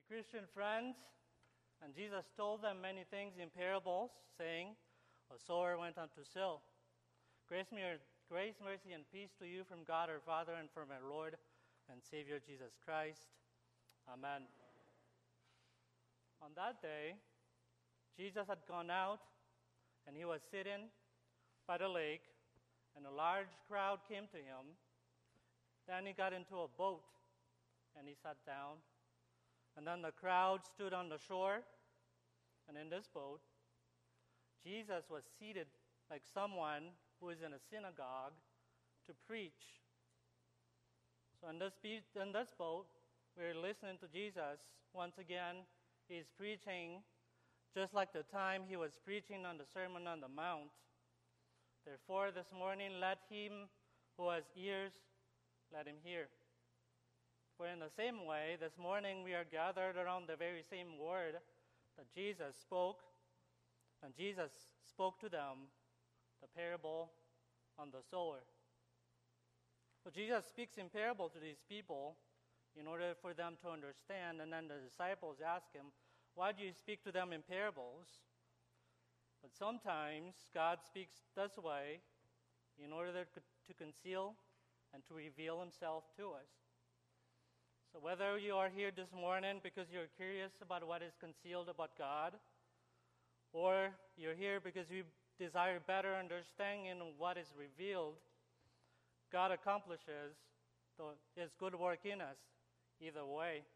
Christian friends, and Jesus told them many things in parables, saying, "A sower went out to sow. Grace, mercy, and peace to you from God our Father and from our Lord and Savior Jesus Christ. Amen." On that day, Jesus had gone out, and he was sitting by the lake, and a large crowd came to him. Then he got into a boat, and he sat down. And then the crowd stood on the shore, and in this boat, Jesus was seated like someone who is in a synagogue to preach. So in this boat, we're listening to Jesus. Once again, he's preaching just like the time he was preaching on the Sermon on the Mount. Therefore, this morning, let him who has ears, let him hear. For in the same way, this morning we are gathered around the very same word that Jesus spoke, and Jesus spoke to them, the parable on the sower. So Jesus speaks in parable to these people in order for them to understand, and then the disciples ask him, "Why do you speak to them in parables?" But sometimes God speaks this way in order to conceal and to reveal himself to us. So whether you are here this morning because you're curious about what is concealed about God, or you're here because you desire better understanding of what is revealed, God accomplishes his good work in us either way.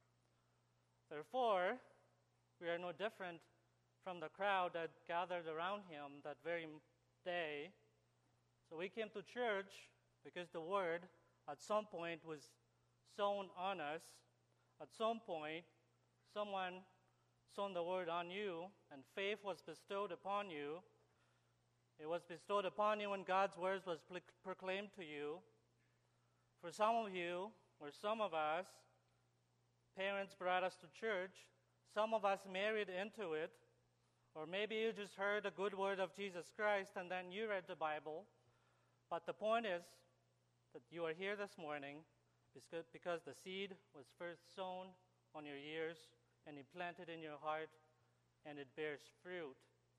Therefore, we are no different from the crowd that gathered around him that very day. So we came to church because the word at some point was sown on us. At some point, someone sown the word on you, and faith was bestowed upon you. It was bestowed upon you when God's word was proclaimed to you. For some of you, or some of us, parents brought us to church. Some of us married into it. Or maybe you just heard a good word of Jesus Christ and then you read the Bible. But the point is that you are here this morning because the seed was first sown on your ears and it planted in your heart and it bears fruit.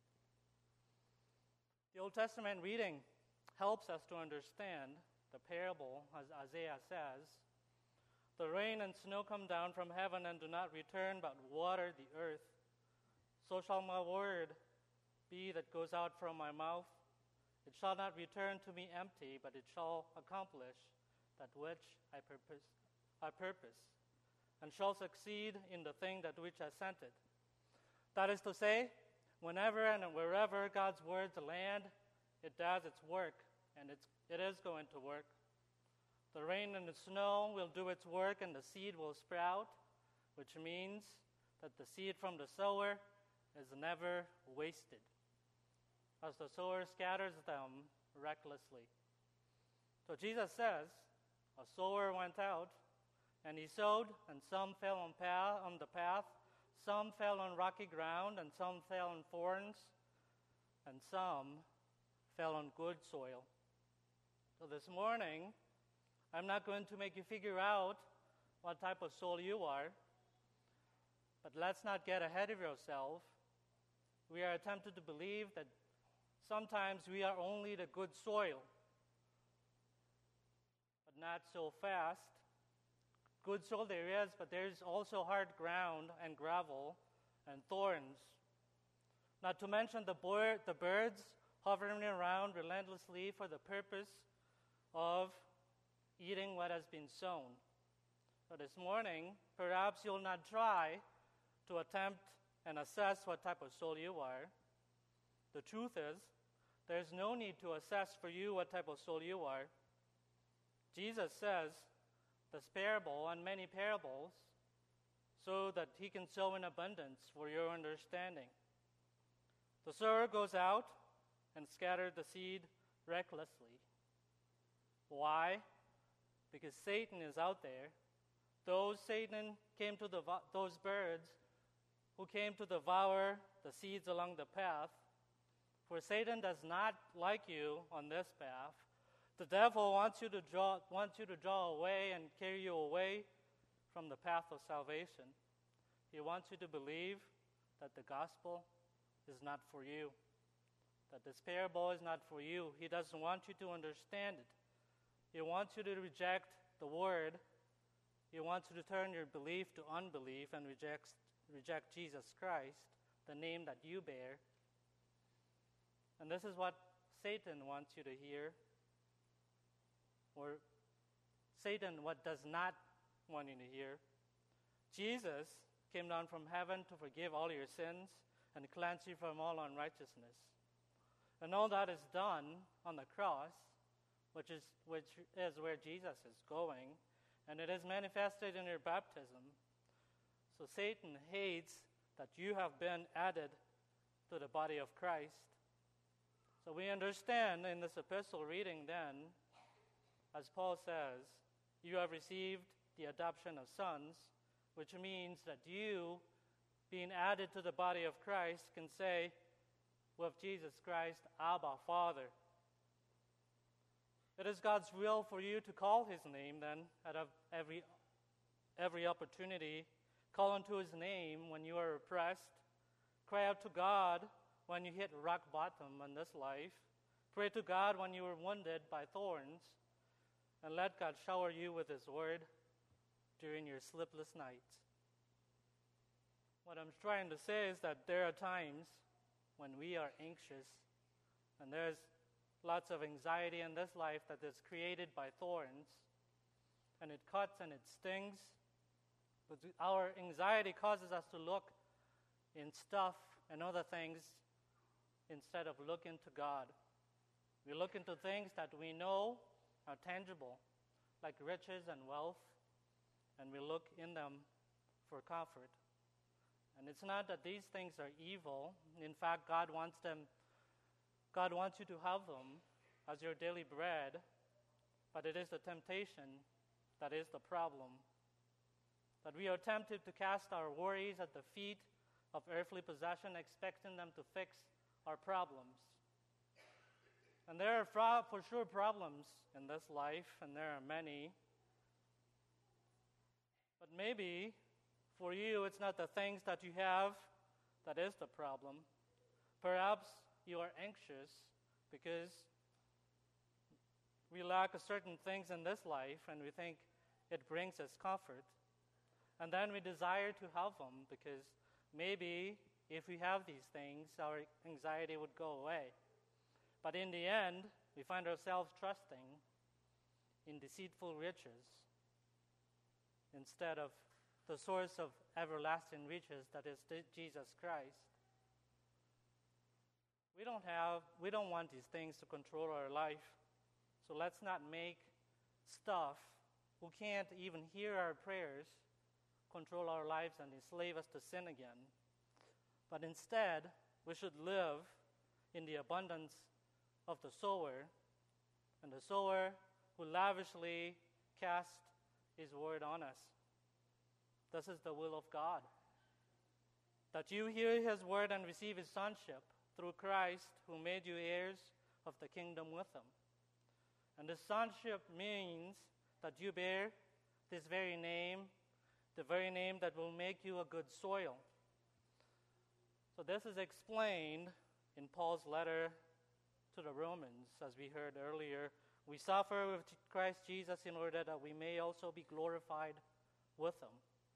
The Old Testament reading helps us to understand the parable, as Isaiah says. The rain and snow come down from heaven and do not return but water the earth. So shall my word be that goes out from my mouth. It shall not return to me empty, but it shall accomplish that which I purpose, and shall succeed in the thing that which I sent it. That is to say, whenever and wherever God's words land, it does its work, and it is going to work. The rain and the snow will do its work, and the seed will sprout, which means that the seed from the sower is never wasted, as the sower scatters them recklessly. So Jesus says, a sower went out, and he sowed, and some fell on the path, some fell on rocky ground, and some fell on thorns, and some fell on good soil. So this morning, I'm not going to make you figure out what type of soil you are, but let's not get ahead of yourself. We are tempted to believe that sometimes we are only the good soil, but not so fast. Good soil there is, but there's also hard ground and gravel and thorns. Not to mention the birds hovering around relentlessly for the purpose of eating what has been sown. So this morning, perhaps you'll not try to attempt and assess what type of soil you are. The truth is, there's no need to assess for you what type of soil you are. Jesus says this parable and many parables so that he can sow in abundance for your understanding. The sower goes out and scatters the seed recklessly. Why? Because Satan is out there. Those birds who came to devour the seeds along the path. For Satan does not like you on this path. The devil wants you to draw away and carry you away from the path of salvation. He wants you to believe that the gospel is not for you, that this parable is not for you. He doesn't want you to understand it. He wants you to reject the word. He wants you to turn your belief to unbelief and reject Jesus Christ, the name that you bear. And this is what Satan wants you to hear, or Satan what does not want you to hear. Jesus came down from heaven to forgive all your sins and cleanse you from all unrighteousness. And all that is done on the cross, which is where Jesus is going, and it is manifested in your baptism. So Satan hates that you have been added to the body of Christ. So we understand in this epistle reading then, as Paul says, you have received the adoption of sons, which means that you, being added to the body of Christ, can say with Jesus Christ, Abba, Father. It is God's will for you to call his name then at every opportunity. Call unto his name when you are oppressed. Cry out to God when you hit rock bottom in this life. Pray to God when you are wounded by thorns. And let God shower you with his word during your sleepless nights. What I'm trying to say is that there are times when we are anxious, and there's lots of anxiety in this life that is created by thorns, and it cuts and it stings. But our anxiety causes us to look in stuff and other things instead of looking to God. We look into things that we know are tangible, like riches and wealth, and we look in them for comfort. And it's not that these things are evil. In fact, God wants you to have them as your daily bread, but it is the temptation that is the problem. That we are tempted to cast our worries at the feet of earthly possession, expecting them to fix our problems. And there are for sure problems in this life, and there are many. But maybe for you, it's not the things that you have that is the problem. Perhaps you are anxious because we lack certain things in this life, and we think it brings us comfort. And then we desire to have them because maybe if we have these things, our anxiety would go away. But in the end, we find ourselves trusting in deceitful riches instead of the source of everlasting riches, that is Jesus Christ. We don't want these things to control our life. So let's not make stuff who can't even hear our prayers control our lives and enslave us to sin again. But instead, we should live in the abundance of the sower, and the sower who lavishly cast his word on us. This is the will of God, that you hear his word and receive his sonship through Christ, who made you heirs of the kingdom with him. And the sonship means that you bear this very name, the very name that will make you a good soil. So this is explained in Paul's letter to the Romans, as we heard earlier. We suffer with Christ Jesus in order that we may also be glorified with him.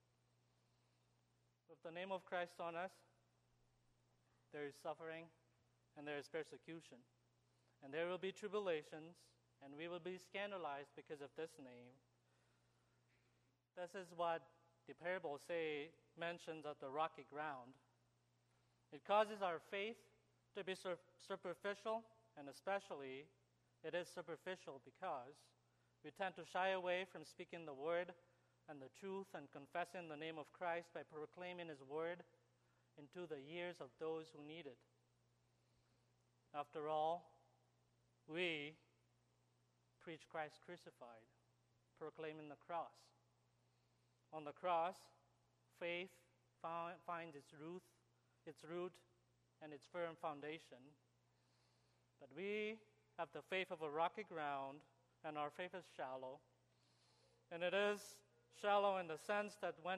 With the name of Christ on us, there is suffering and there is persecution. And there will be tribulations, and we will be scandalized because of this name. This is what the parable mentions of the rocky ground. It causes our faith to be superficial, and especially it is superficial because we tend to shy away from speaking the word and the truth and confessing the name of Christ by proclaiming his word into the ears of those who need it. After all, we preach Christ crucified, proclaiming the cross. On the cross, faith finds its root and its firm foundation. But we have the faith of a rocky ground, and our faith is shallow. And it is shallow in the sense that when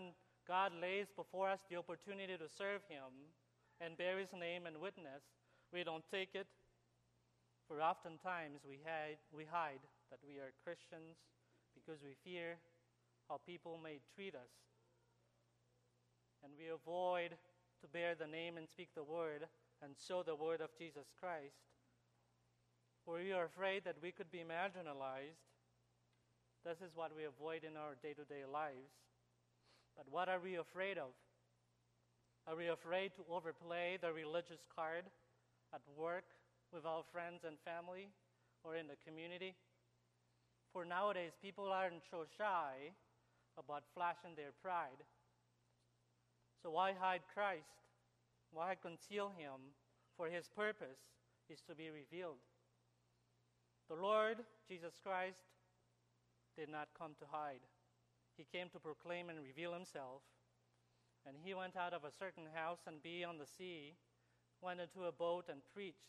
God lays before us the opportunity to serve Him and bear His name and witness, we don't take it. For oftentimes we hide that we are Christians because we fear how people may treat us. And we avoid to bear the name and speak the word and show the word of Jesus Christ. For we are afraid that we could be marginalized. This is what we avoid in our day-to-day lives. But what are we afraid of? Are we afraid to overplay the religious card at work, with our friends and family, or in the community? For nowadays, people aren't so shy about flashing their pride. So why hide Christ? Why conceal Him? For His purpose is to be revealed. The Lord Jesus Christ did not come to hide. He came to proclaim and reveal Himself. And He went out of a certain house and be on the sea, went into a boat and preached.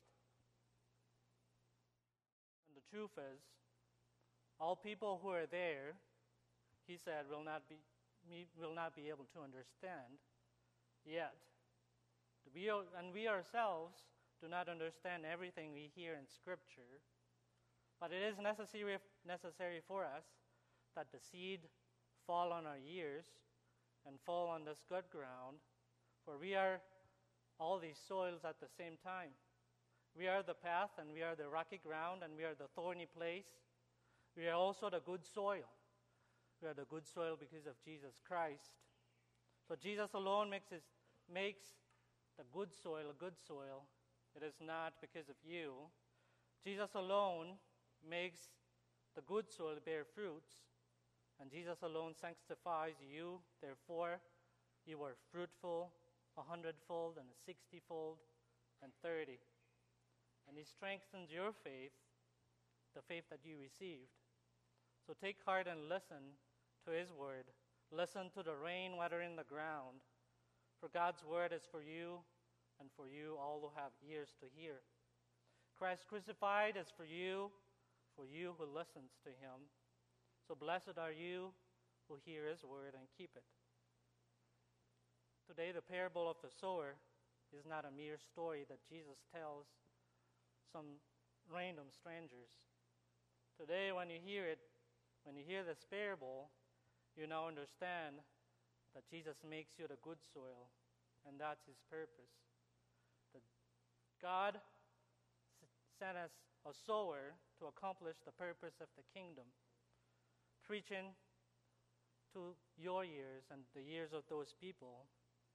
And the truth is, all people who are there, He said, will not be able to understand yet. We ourselves do not understand everything we hear in Scripture, but it is necessary for us that the seed fall on our ears and fall on this good ground, for we are all these soils at the same time. We are the path, and we are the rocky ground, and we are the thorny place. We are also the good soil. We are the good soil because of Jesus Christ. So Jesus alone makes the good soil a good soil. It is not because of you. Jesus alone makes the good soil bear fruits, and Jesus alone sanctifies you. Therefore, you are fruitful 100-fold and 60-fold and 30. And He strengthens your faith, the faith that you received. So take heart and listen to His word. Listen to the rain watering the ground. For God's word is for you, and for you all who have ears to hear. Christ crucified is for you who listens to Him. So blessed are you who hear His word and keep it. Today, the parable of the sower is not a mere story that Jesus tells some random strangers. Today, when you hear this parable, you now understand that Jesus makes you the good soil, and that's His purpose. That God sent us a sower to accomplish the purpose of the kingdom, preaching to your ears and the ears of those people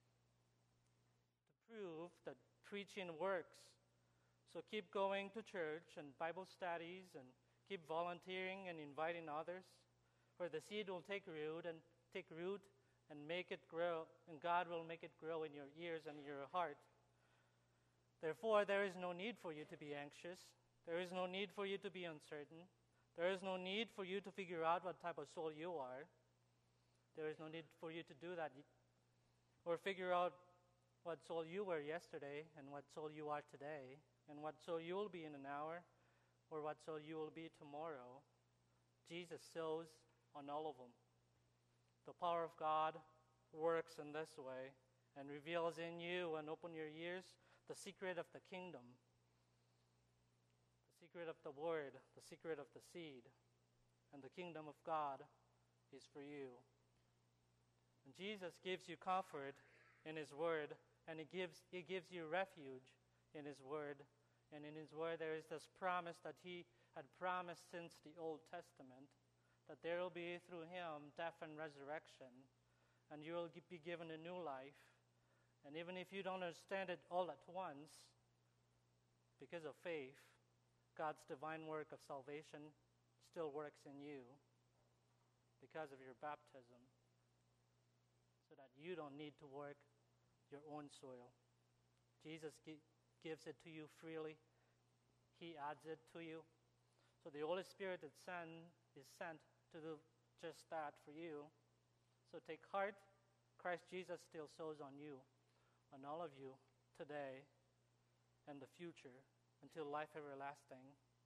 to prove that preaching works. So keep going to church and Bible studies, and keep volunteering and inviting others, for the seed will take root and make it grow, and God will make it grow in your ears and your heart. Therefore, there is no need for you to be anxious. There is no need for you to be uncertain. There is no need for you to figure out what type of soul you are. There is no need for you to do that, or figure out what soul you were yesterday and what soul you are today, and what soul you will be in an hour, or what soul you will be tomorrow. Jesus sows on all of them. The power of God works in this way and reveals in you and open your ears the secret of the kingdom, the secret of the word, the secret of the seed. And the kingdom of God is for you. And Jesus gives you comfort in His word, and He gives you refuge in His word. And in His word there is this promise that He had promised since the Old Testament, that there will be through Him death and resurrection, and you will be given a new life. And even if you don't understand it all at once, because of faith, God's divine work of salvation still works in you because of your baptism, so that you don't need to work your own soil. Jesus gives it to you freely. He adds it to you. So the Holy Spirit is sent to do just that for you. So take heart. Christ Jesus still sows on you, on all of you, today and the future, until life everlasting.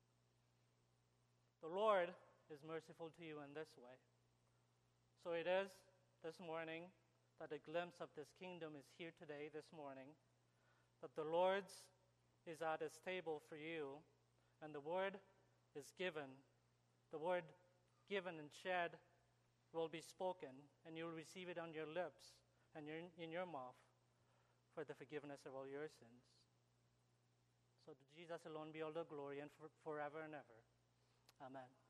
The Lord is merciful to you in this way. So it is this morning that a glimpse of this kingdom is here today, this morning, that the Lord's is at his table for you, and the word is given. The word given and shed will be spoken, and you'll receive it on your lips and in your mouth for the forgiveness of all your sins. So to Jesus alone be all the glory and forever and ever. Amen.